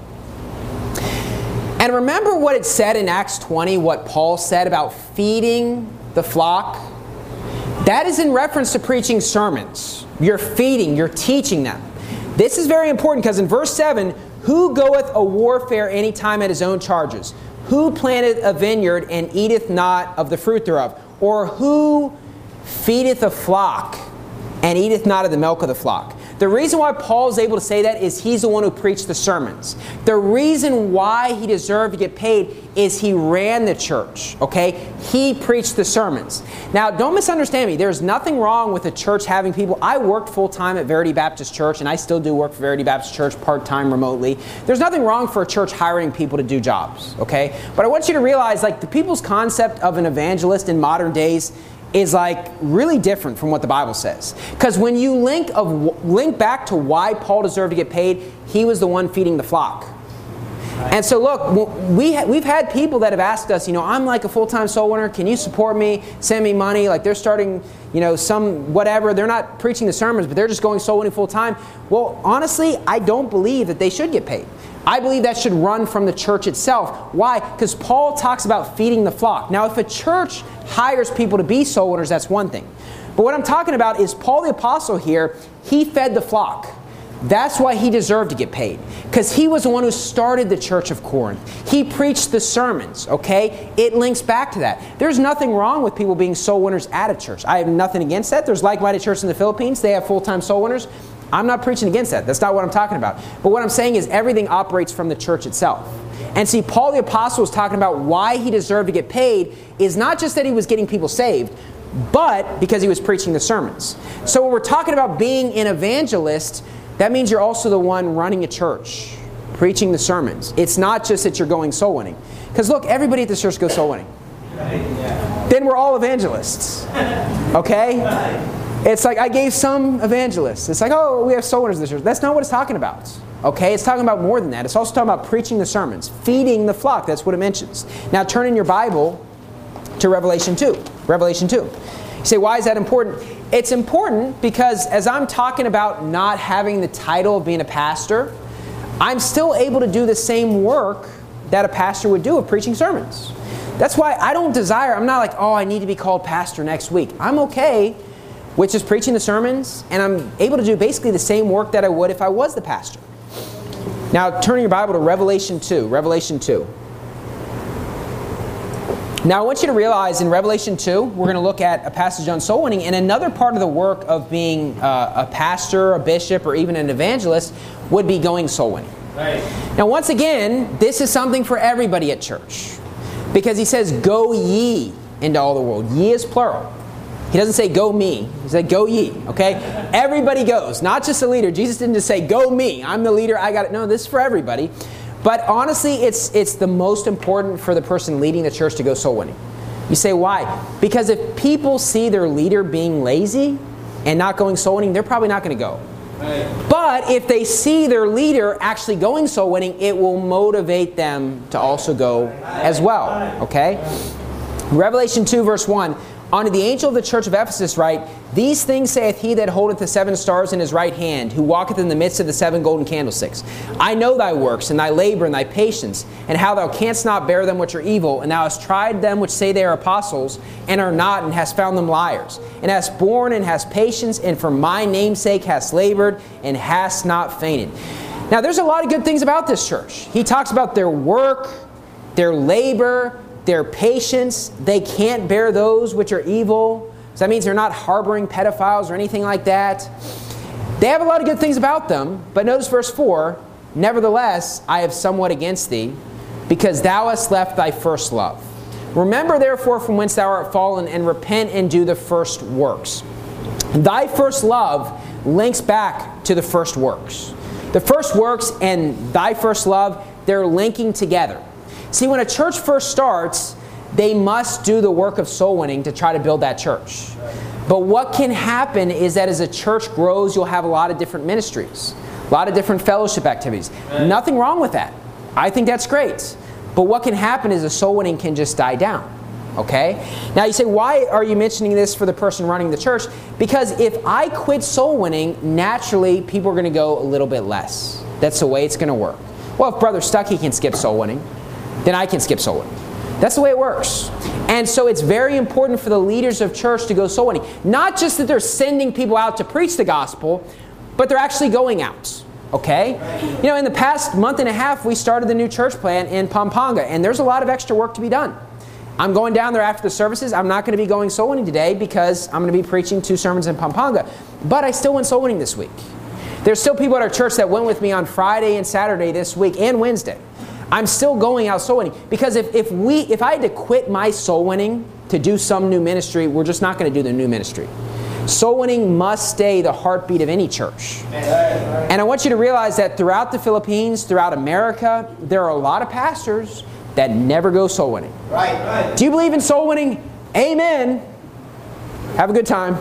And remember what it said in Acts twenty, what Paul said about feeding the flock? That is in reference to preaching sermons. You're feeding, you're teaching them. This is very important because in verse seven, "Who goeth a warfare any time at his own charges? Who planteth a vineyard and eateth not of the fruit thereof? Or who feedeth a flock and eateth not of the milk of the flock?" The reason why Paul is able to say that is he's the one who preached the sermons. The reason why he deserved to get paid is he ran the church, okay? He preached the sermons. Now, don't misunderstand me. There's nothing wrong with a church having people. I worked full-time at Verity Baptist Church, and I still do work for Verity Baptist Church part-time remotely. There's nothing wrong for a church hiring people to do jobs, okay? But I want you to realize, like, the people's concept of an evangelist in modern days is like really different from what the Bible says. Because when you link of link back to why Paul deserved to get paid, he was the one feeding the flock. And so look, we ha- we've had people that have asked us, you know, I'm like a full-time soul winner. Can you support me? Send me money. Like they're starting, you know, some whatever. They're not preaching the sermons, but they're just going soul winning full-time. Well, honestly, I don't believe that they should get paid. I believe that should run from the church itself. Why? Because Paul talks about feeding the flock. Now, if a church hires people to be soul winners, that's one thing. But what I'm talking about is Paul the Apostle here, he fed the flock. That's why he deserved to get paid. Because he was the one who started the church of Corinth. He preached the sermons, okay? It links back to that. There's nothing wrong with people being soul winners at a church. I have nothing against that. There's like-minded churches in the Philippines. They have full-time soul winners. I'm not preaching against that. That's not what I'm talking about. But what I'm saying is everything operates from the church itself. And see, Paul the Apostle was talking about why he deserved to get paid is not just that he was getting people saved, but because he was preaching the sermons. So when we're talking about being an evangelist, that means you're also the one running a church, preaching the sermons. It's not just that you're going soul winning. Because look, everybody at this church goes soul winning. Then we're all evangelists. Okay? It's like I gave some evangelists. It's like, oh, we have soul winners in this church. That's not what it's talking about. Okay? It's talking about more than that. It's also talking about preaching the sermons, feeding the flock. That's what it mentions. Now turn in your Bible to Revelation two. Revelation two. You say, why is that important? It's important because as I'm talking about not having the title of being a pastor, I'm still able to do the same work that a pastor would do of preaching sermons. That's why I don't desire, I'm not like, oh, I need to be called pastor next week. I'm okay with just preaching the sermons, and I'm able to do basically the same work that I would if I was the pastor. Now, turn your Bible to Revelation two. Revelation two. Now, I want you to realize in Revelation two, we're going to look at a passage on soul winning, and another part of the work of being uh, a pastor, a bishop, or even an evangelist would be going soul winning. Right. Now, once again, this is something for everybody at church, because he says, "Go ye into all the world." Ye is plural. He doesn't say, "Go me." He said, "Go ye." Okay? Everybody goes, not just the leader. Jesus didn't just say, "Go me. I'm the leader. I got it." No, this is for everybody. But honestly, it's it's the most important for the person leading the church to go soul winning. You say, why? Because if people see their leader being lazy and not going soul winning, they're probably not going to go. Right. But if they see their leader actually going soul winning, it will motivate them to also go as well. Okay? Revelation two verse one. Unto the angel of the church of Ephesus write, These things saith he that holdeth the seven stars in his right hand, who walketh in the midst of the seven golden candlesticks. I know thy works, and thy labor, and thy patience, and how thou canst not bear them which are evil, and thou hast tried them which say they are apostles, and are not, and hast found them liars, and hast borne, and hast patience, and for my name's sake hast labored, and hast not fainted. Now, there's a lot of good things about this church. He talks about their work, their labor, their patience. They can't bear those which are evil. So that means they're not harboring pedophiles or anything like that. They have a lot of good things about them. But notice verse four, Nevertheless, I have somewhat against thee, because thou hast left thy first love. Remember therefore from whence thou art fallen, and repent and do the first works. Thy first love links back to the first works. The first works and thy first love, they're linking together. See, when a church first starts, they must do the work of soul winning to try to build that church. But what can happen is that as a church grows, you'll have a lot of different ministries, a lot of different fellowship activities. Right. Nothing wrong with that. I think that's great. But what can happen is the soul winning can just die down. Okay? Now you say, why are you mentioning this for the person running the church? Because if I quit soul winning, naturally people are going to go a little bit less. That's the way it's going to work. Well, if Brother Stuckey can skip soul winning, then I can skip soul winning. That's the way it works. And so it's very important for the leaders of church to go soul winning. Not just that they're sending people out to preach the gospel, but they're actually going out. Okay? You know, in the past month and a half, we started the new church plant in Pampanga, and there's a lot of extra work to be done. I'm going down there after the services. I'm not going to be going soul winning today because I'm going to be preaching two sermons in Pampanga. But I still went soul winning this week. There's still people at our church that went with me on Friday and Saturday this week and Wednesday. I'm still going out soul winning because if, if we if I had to quit my soul winning to do some new ministry, we're just not going to do the new ministry. Soul winning must stay the heartbeat of any church. And I want you to realize that throughout the Philippines, throughout America, there are a lot of pastors that never go soul winning. Right, right. Do you believe in soul winning? Amen. Have a good time.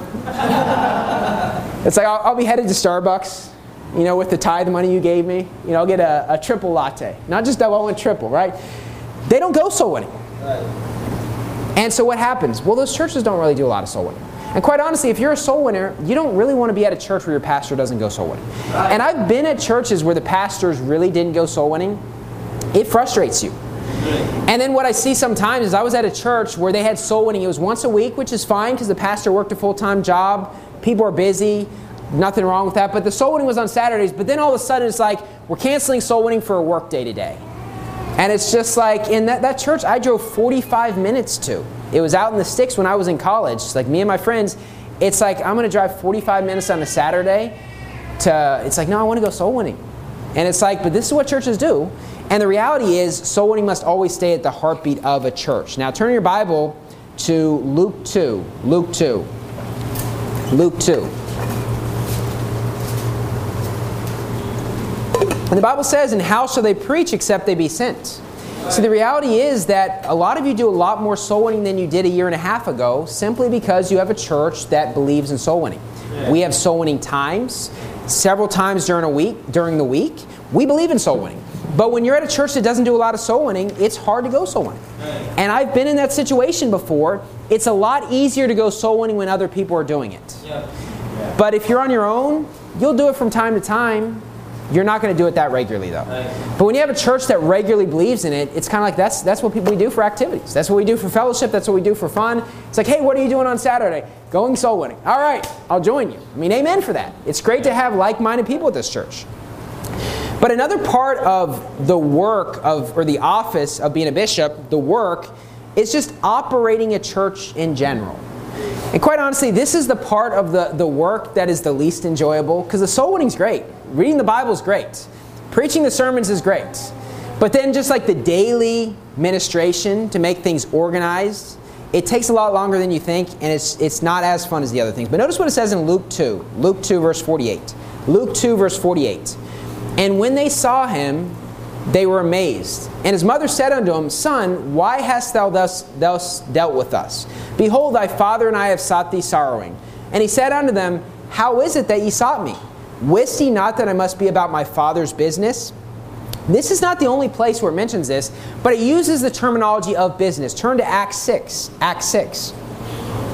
It's like I'll, I'll be headed to Starbucks, you know, with the tithe money you gave me. You know, I'll get a, a triple latte. Not just double, I want triple, right? They don't go soul winning. Right. And so what happens? Well, those churches don't really do a lot of soul winning. And quite honestly, if you're a soul winner, you don't really want to be at a church where your pastor doesn't go soul winning. Right. And I've been at churches where the pastors really didn't go soul winning. It frustrates you. And then what I see sometimes is I was at a church where they had soul winning. It was once a week, which is fine because the pastor worked a full-time job. People are busy. Nothing wrong with that. But the soul winning was on Saturdays. But then all of a sudden it's like, we're canceling soul winning for a work day today. And it's just like, in that, that church I drove forty-five minutes to. It was out in the sticks when I was in college. It's like me and my friends, it's like, I'm going to drive forty-five minutes on a Saturday to, it's like, no, I want to go soul winning. And it's like, but this is what churches do. And the reality is, soul winning must always stay at the heartbeat of a church. Now turn your Bible to Luke two. Luke two. Luke two. And the Bible says, and how shall they preach except they be sent? So the reality is that a lot of you do a lot more soul winning than you did a year and a half ago simply because you have a church that believes in soul winning. Yeah. We have soul winning times, several times during a week, during the week. We believe in soul winning. But when you're at a church that doesn't do a lot of soul winning, it's hard to go soul winning. Yeah. And I've been in that situation before. It's a lot easier to go soul winning when other people are doing it. Yeah. Yeah. But if you're on your own, you'll do it from time to time. You're not going to do it that regularly, though. But when you have a church that regularly believes in it, it's kind of like that's that's what people we do for activities. That's what we do for fellowship. That's what we do for fun. It's like, hey, what are you doing on Saturday? Going soul winning. All right, I'll join you. I mean, amen for that. It's great to have like-minded people at this church. But another part of the work of, or the office of being a bishop, the work, is just operating a church in general. And quite honestly, this is the part of the, the work that is the least enjoyable, because the soul winning is great. Reading the Bible is great. Preaching the sermons is great. But then just like the daily ministration to make things organized, it takes a lot longer than you think, and it's it's not as fun as the other things. But notice what it says in Luke two. Luke two, verse forty-eight. Luke two, verse forty-eight. And when they saw him, they were amazed. And his mother said unto him, Son, why hast thou thus, thus dealt with us? Behold, thy father and I have sought thee sorrowing. And he said unto them, How is it that ye sought me? Wist ye not that I must be about my Father's business? This is not the only place where it mentions this, but it uses the terminology of business. Turn to Acts six. Acts six.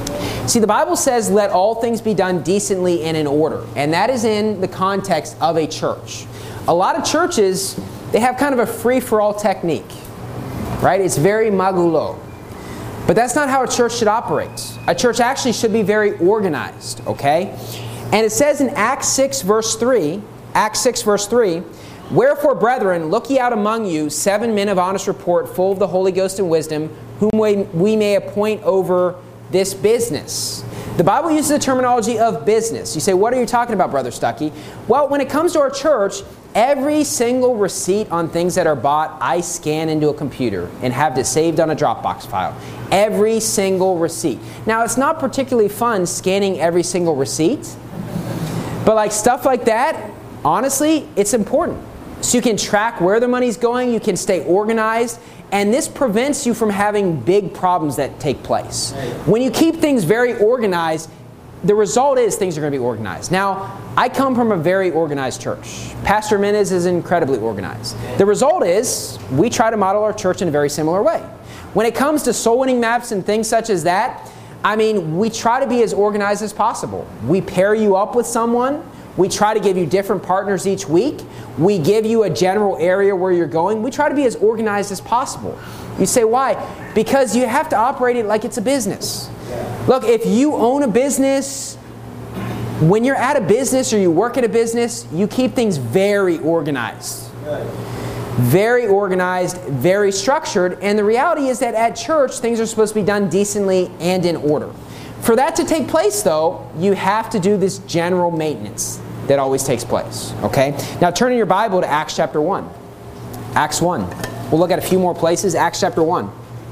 See, the Bible says, let all things be done decently and in order. And that is in the context of a church. A lot of churches, they have kind of a free-for-all technique. Right? It's very magulo. But that's not how a church should operate. A church actually should be very organized. Okay? And it says in Acts six verse three, Acts six verse three, wherefore, brethren, look ye out among you seven men of honest report, full of the Holy Ghost and wisdom, whom we, we may appoint over this business. The Bible uses the terminology of business. You say, what are you talking about, Brother Stuckey? Well, when it comes to our church, every single receipt on things that are bought, I scan into a computer and have it saved on a Dropbox file. Every single receipt. Now, it's not particularly fun scanning every single receipt, but like stuff like that, honestly, it's important. So you can track where the money's going, you can stay organized, and this prevents you from having big problems that take place. When you keep things very organized, the result is things are going to be organized. Now, I come from a very organized church. Pastor Menez is incredibly organized. The result is we try to model our church in a very similar way. When it comes to soul winning maps and things such as that, I mean, we try to be as organized as possible. We pair you up with someone. We try to give you different partners each week. We give you a general area where you're going. We try to be as organized as possible. You say, why? Because you have to operate it like it's a business. Look, if you own a business, when you're at a business or you work at a business, you keep things very organized. Very organized, very structured. And the reality is that at church, things are supposed to be done decently and in order. For that to take place, though, you have to do this general maintenance that always takes place. Okay? Now turn in your Bible to Acts chapter one. Acts one. We'll look at a few more places. Acts chapter one.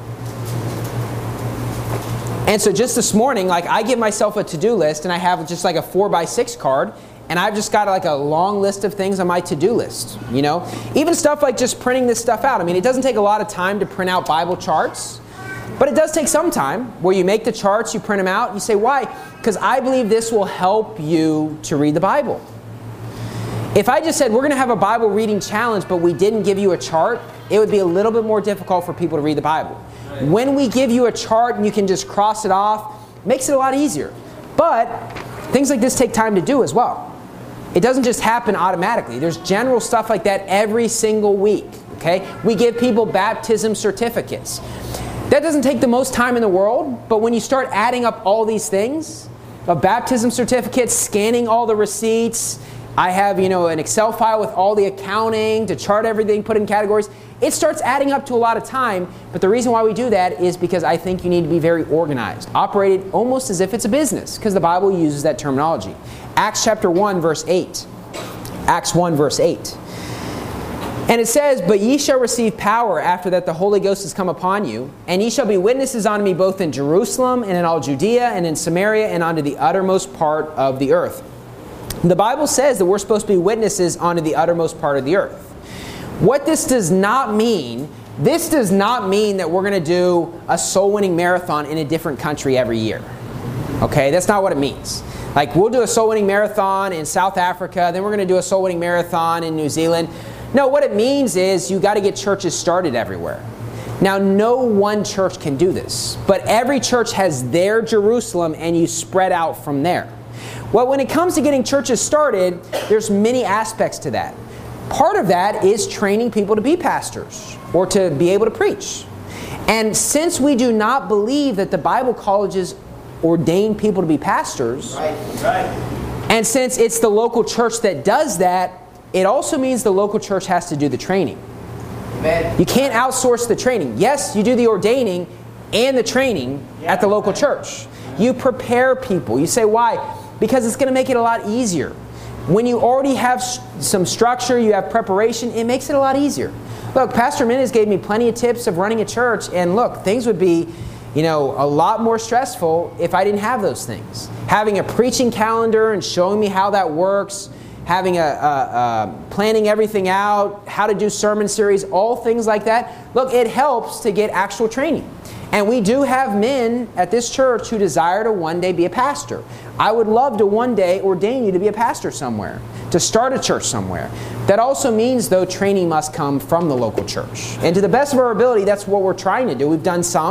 And so just this morning, like I give myself a to-do list, and I have just like a four by six card, and I've just got like a long list of things on my to-do list. You know, even stuff like just printing this stuff out. I mean, it doesn't take a lot of time to print out Bible charts, but it does take some time where you make the charts, you print them out. You say, why? Because I believe this will help you to read the Bible. If I just said we're going to have a Bible reading challenge, but we didn't give you a chart, it would be a little bit more difficult for people to read the Bible. When we give you a chart and you can just cross it off, it makes it a lot easier. But things like this take time to do as well. It doesn't just happen automatically. There's general stuff like that every single week. Okay? We give people baptism certificates. That doesn't take the most time in the world, but when you start adding up all these things, of baptism certificates, scanning all the receipts, I have, you know, an Excel file with all the accounting to chart everything, put in categories. It starts adding up to a lot of time, but the reason why we do that is because I think you need to be very organized. Operate it almost as if it's a business, because the Bible uses that terminology. Acts chapter one, verse eight. Acts one, verse eight. And it says, but ye shall receive power after that the Holy Ghost is come upon you, and ye shall be witnesses unto me both in Jerusalem and in all Judea and in Samaria and unto the uttermost part of the earth. The Bible says that we're supposed to be witnesses unto the uttermost part of the earth. What this does not mean, this does not mean that we're going to do a soul-winning marathon in a different country every year. Okay, that's not what it means. Like, we'll do a soul-winning marathon in South Africa, then we're going to do a soul-winning marathon in New Zealand. No, what it means is you got to get churches started everywhere. Now, no one church can do this, but every church has their Jerusalem, and you spread out from there. Well, when it comes to getting churches started, there's many aspects to that. Part of that is training people to be pastors or to be able to preach. And since we do not believe that the Bible colleges ordain people to be pastors, right, right. and since it's the local church that does that, it also means the local church has to do the training. Amen. You can't outsource the training. Yes, you do the ordaining and the training yeah, at the local right. church. You prepare people. You say, why? Because it's going to make it a lot easier. When you already have some structure, you have preparation, it makes it a lot easier. Look, Pastor Menez gave me plenty of tips of running a church, and look, things would be, you know, a lot more stressful if I didn't have those things. Having a preaching calendar and showing me how that works, having a, a, a planning everything out, how to do sermon series, all things like that. Look, it helps to get actual training. And we do have men at this church who desire to one day be a pastor. I would love to one day ordain you to be a pastor somewhere, to start a church somewhere. That also means, though, training must come from the local church. And to the best of our ability, that's what we're trying to do. We've done some,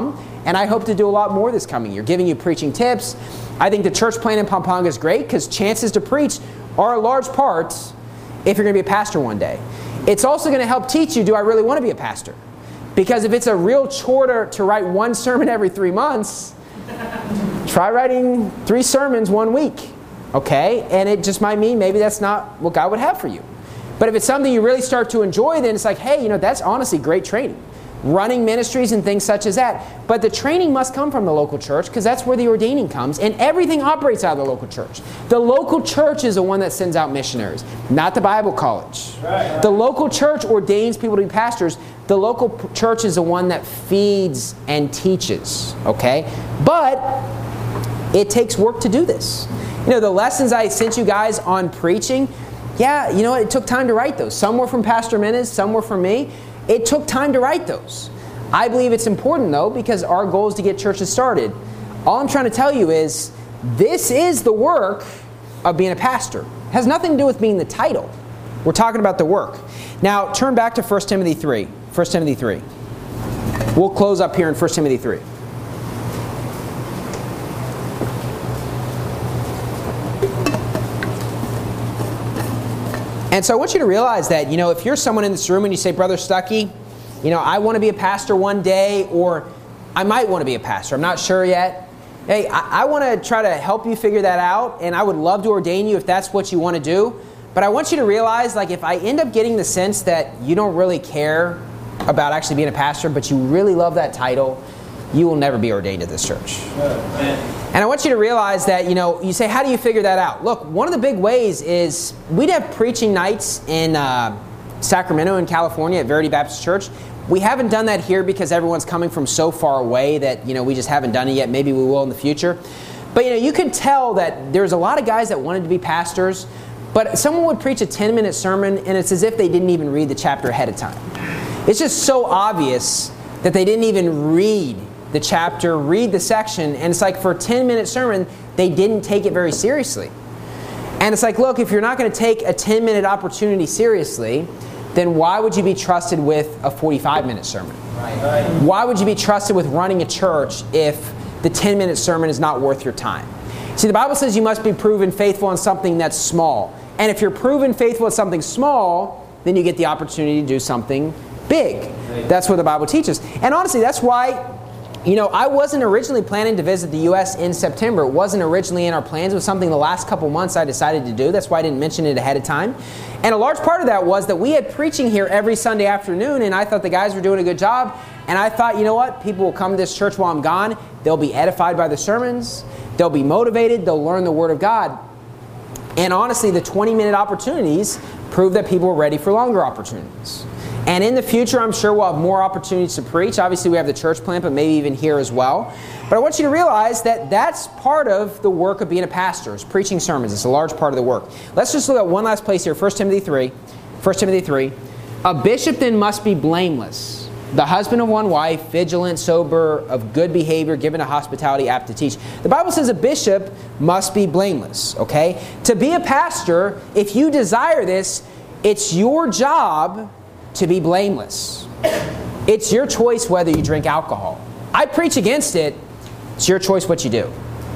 And I hope to do a lot more this coming year, giving you preaching tips. I think the church plant in Pampanga is great because chances to preach are a large part if you're going to be a pastor one day. It's also going to help teach you, do I really want to be a pastor? Because if it's a real chore to, to write one sermon every three months, try writing three sermons one week, okay? And it just might mean maybe that's not what God would have for you. But if it's something you really start to enjoy, then it's like, hey, you know, that's honestly great training. Running ministries and things such as that. But the training must come from the local church because that's where the ordaining comes. And everything operates out of the local church. The local church is the one that sends out missionaries, not the Bible college. Right. The local church ordains people to be pastors. The local p- church is the one that feeds and teaches. Okay? But it takes work to do this. You know, the lessons I sent you guys on preaching, yeah, you know what? It took time to write those. Some were from Pastor Menes, some were from me. It took time to write those. I believe it's important, though, because our goal is to get churches started. All I'm trying to tell you is this is the work of being a pastor. It has nothing to do with being the title. We're talking about the work. Now, turn back to First Timothy three. First Timothy three. We'll close up here in First Timothy three. And so I want you to realize that, you know, if you're someone in this room and you say, Brother Stuckey, you know, I want to be a pastor one day, or I might want to be a pastor. I'm not sure yet. Hey, I, I want to try to help you figure that out, and I would love to ordain you if that's what you want to do. But I want you to realize, like, if I end up getting the sense that you don't really care about actually being a pastor, but you really love that title, you will never be ordained at this church. And I want you to realize that, you know, you say, how do you figure that out? Look, one of the big ways is we'd have preaching nights in uh, Sacramento in California at Verity Baptist Church. We haven't done that here because everyone's coming from so far away that, you know, we just haven't done it yet. Maybe we will in the future. But, you know, you could tell that there's a lot of guys that wanted to be pastors, but someone would preach a ten-minute sermon, and it's as if they didn't even read the chapter ahead of time. It's just so obvious that they didn't even read the chapter, read the section, and it's like for a ten-minute sermon, they didn't take it very seriously. And it's like, look, if you're not going to take a ten-minute opportunity seriously, then why would you be trusted with a forty-five-minute sermon? Right. Why would you be trusted with running a church if the ten-minute sermon is not worth your time? See, the Bible says you must be proven faithful in something that's small. And if you're proven faithful at something small, then you get the opportunity to do something big. Right. That's what the Bible teaches. And honestly, that's why, you know, I wasn't originally planning to visit the U S in September. It wasn't originally in our plans. It was something the last couple months I decided to do. That's why I didn't mention it ahead of time. And a large part of that was that we had preaching here every Sunday afternoon, and I thought the guys were doing a good job. And I thought, you know what? People will come to this church while I'm gone. They'll be edified by the sermons. They'll be motivated. They'll learn the Word of God. And honestly, the twenty-minute opportunities prove that people are ready for longer opportunities. And in the future, I'm sure we'll have more opportunities to preach. Obviously, we have the church plant, but maybe even here as well. But I want you to realize that that's part of the work of being a pastor, is preaching sermons. It's a large part of the work. Let's just look at one last place here, First Timothy three. First Timothy three. A bishop then must be blameless, the husband of one wife, vigilant, sober, of good behavior, given to hospitality, apt to teach. The Bible says a bishop must be blameless, okay? To be a pastor, if you desire this, it's your job to be blameless. It's your choice whether you drink alcohol. I preach against it. It's your choice what you do.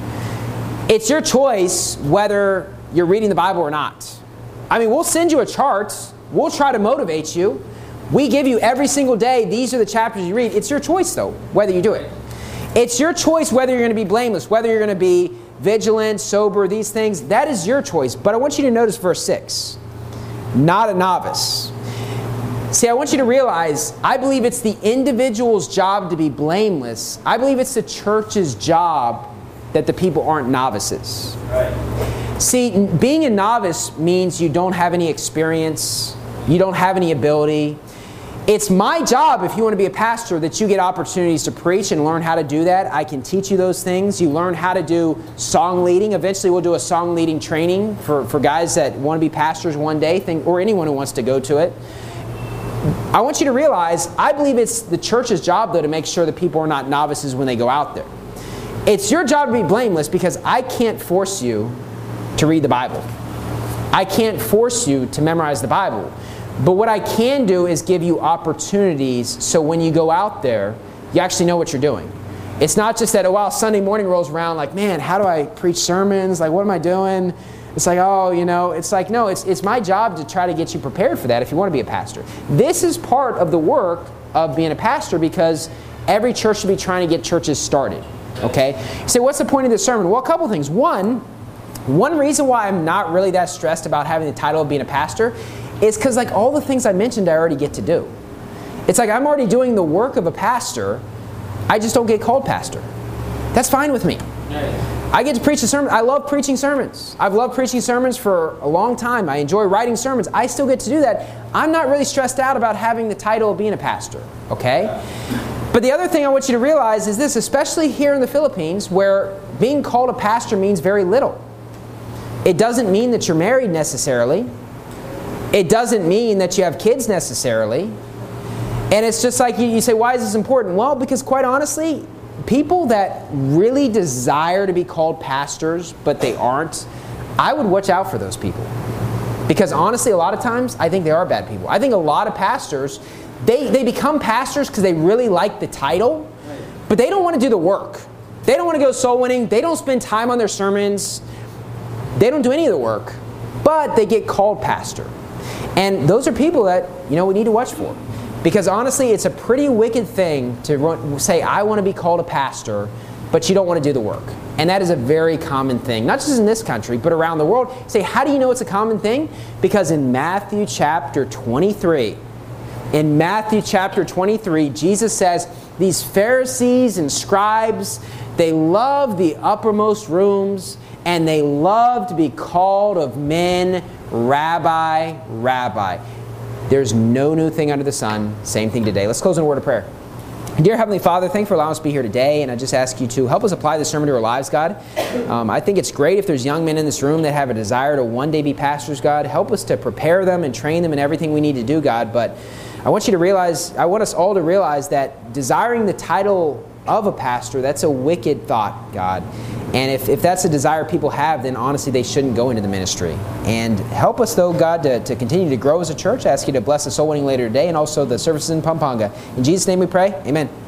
It's your choice whether you're reading the Bible or not. I mean, we'll send you a chart. We'll try to motivate you. We give you every single day, these are the chapters you read. It's your choice, though, whether you do it. It's your choice whether you're going to be blameless, whether you're going to be vigilant, sober, these things. That is your choice. But I want you to notice verse six. Not a novice. See, I want you to realize, I believe it's the individual's job to be blameless. I believe it's the church's job that the people aren't novices. Right. See, being a novice means you don't have any experience. You don't have any ability. It's my job, if you want to be a pastor, that you get opportunities to preach and learn how to do that. I can teach you those things. You learn how to do song leading. Eventually we'll do a song leading training for, for guys that want to be pastors one day, think, or anyone who wants to go to it. I want you to realize, I believe it's the church's job, though, to make sure that people are not novices when they go out there. It's your job to be blameless because I can't force you to read the Bible. I can't force you to memorize the Bible. But what I can do is give you opportunities so when you go out there, you actually know what you're doing. It's not just that, oh, while Sunday morning rolls around, like, man, how do I preach sermons? Like, what am I doing? It's like, oh, you know, it's like, no, it's, it's my job to try to get you prepared for that if you want to be a pastor. This is part of the work of being a pastor because every church should be trying to get churches started, okay? You say, what's the point of this sermon? Well, a couple things. One, one reason why I'm not really that stressed about having the title of being a pastor is because, like, all the things I mentioned I already get to do. It's like I'm already doing the work of a pastor. I just don't get called pastor. That's fine with me. I get to preach a sermon. I love preaching sermons. I've loved preaching sermons for a long time. I enjoy writing sermons. I still get to do that. I'm not really stressed out about having the title of being a pastor, okay? But the other thing I want you to realize is this, especially here in the Philippines, where being called a pastor means very little. It doesn't mean that you're married necessarily. It doesn't mean that you have kids necessarily. And it's just like, you, you say, why is this important? Well, because quite honestly, people that really desire to be called pastors, but they aren't, I would watch out for those people. Because honestly, a lot of times, I think they are bad people. I think a lot of pastors, they, they become pastors because they really like the title, but they don't want to do the work. They don't want to go soul winning. They don't spend time on their sermons. They don't do any of the work, but they get called pastor. And those are people that, you know, we need to watch for. Because honestly, it's a pretty wicked thing to run, say, I want to be called a pastor, but you don't want to do the work. And that is a very common thing, not just in this country, but around the world. Say, how do you know it's a common thing? Because in Matthew chapter twenty-three, in Matthew chapter twenty-three, Jesus says, these Pharisees and scribes, they love the uppermost rooms, and they love to be called of men, Rabbi, Rabbi. There's no new thing under the sun. Same thing today. Let's close in a word of prayer. Dear Heavenly Father, thank you for allowing us to be here today, and I just ask you to help us apply this sermon to our lives, God. Um, I think it's great if there's young men in this room that have a desire to one day be pastors, God. Help us to prepare them and train them in everything we need to do, God. But I want you to realize, I want us all to realize that desiring the title of a pastor, that's a wicked thought, God. And if, if that's a desire people have, then honestly they shouldn't go into the ministry. And help us though, God, to, to continue to grow as a church. I ask you to bless the soul winning later today and also the services in Pampanga. In Jesus' name we pray, amen.